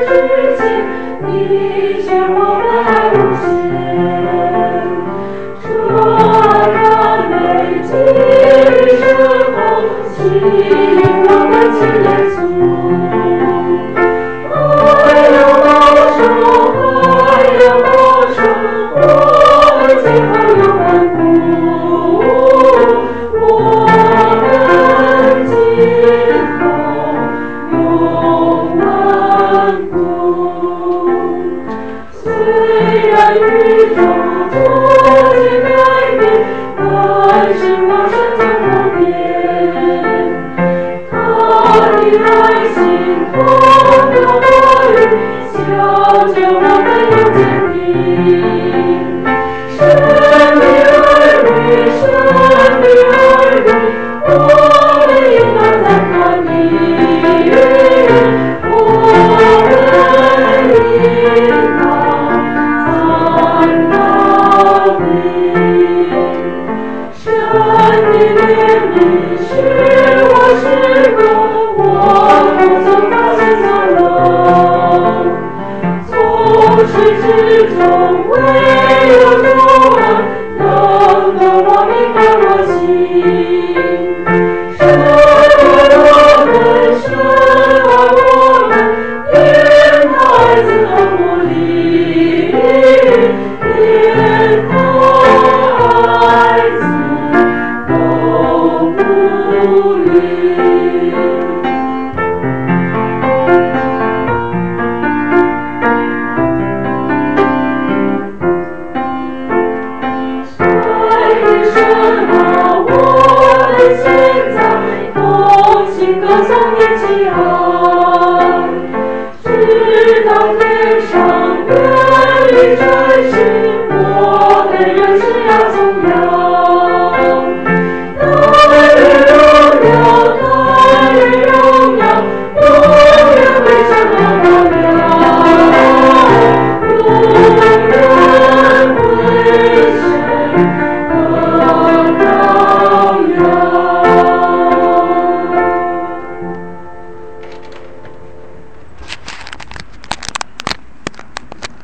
世界，你却我们还无限。这样美丽生活，吸引我们亲耶稣。爱要保守，爱要保守，我们今后有万古。我们今后有万古。虽然宇宙逐渐改变，但是我神就不变。他的爱心通过我语，小叫我们有坚定。神的儿女，神的儿女，我们应当在他里，我们应当在那里。神的怜悯使我时刻，我不曾发现所能，从始至终为